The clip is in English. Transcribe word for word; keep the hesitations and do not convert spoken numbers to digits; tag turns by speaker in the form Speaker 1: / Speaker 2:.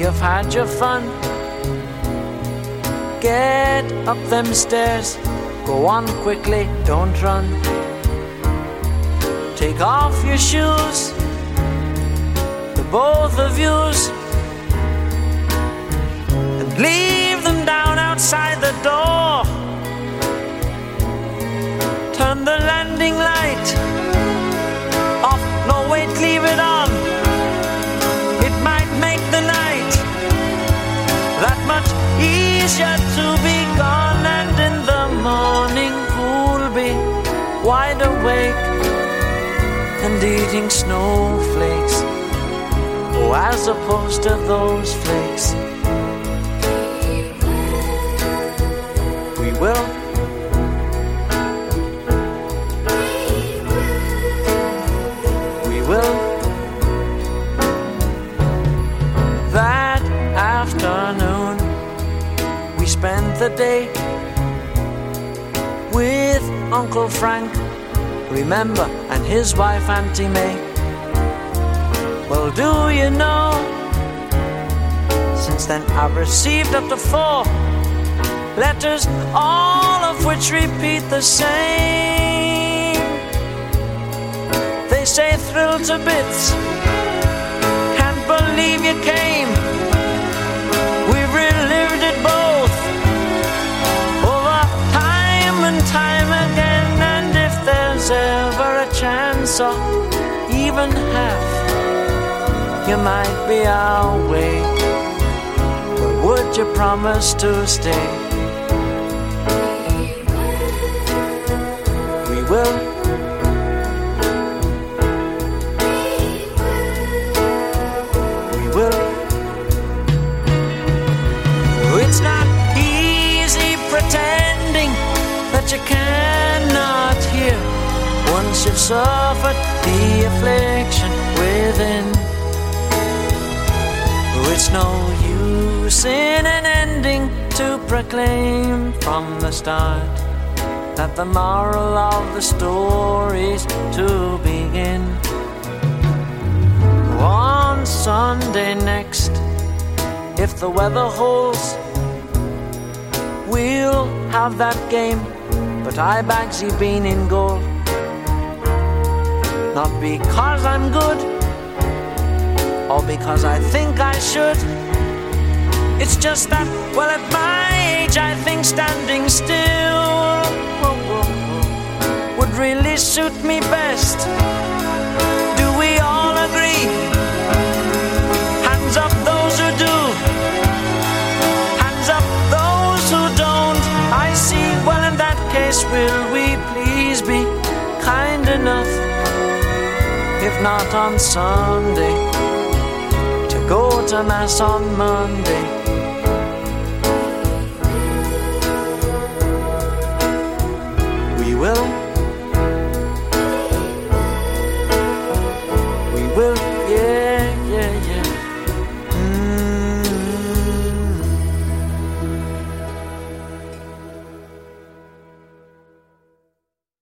Speaker 1: you've had your fun. Get up them stairs, go on quickly, don't run. Take off your shoes, the both of yous, and leave them down outside the door. Turn the landing light off, no wait, leave it on. It might make the night that much easier to be gone. And in the morning we'll be wide awake and eating snowflakes, oh, as opposed to those flakes. We will. We will. That afternoon we spent the day with Uncle Frank, remember, and his wife Auntie May. Well, do you know, since then I've received up to four letters, all of which repeat the same. They say thrilled to bits, can't believe you came. We've relived it both over time and time again. And if there's ever a chance or even half, you might be our way, but would you promise to stay? We will. We will. It's not easy pretending that you cannot hear once you've suffered the affliction within. It's no use in an ending to proclaim from the start that the moral of the story's to begin. On Sunday next, if the weather holds, we'll have that game, but I Bagsy Bean in goal. Not because I'm good, or because I think I should. It's just that, well, at my age I think standing still would really suit me best. Do we all agree? Hands up those who do, hands up those who don't. I see, well, in that case, will we please be kind enough, if not on Sunday, go to Mass on Monday. We will.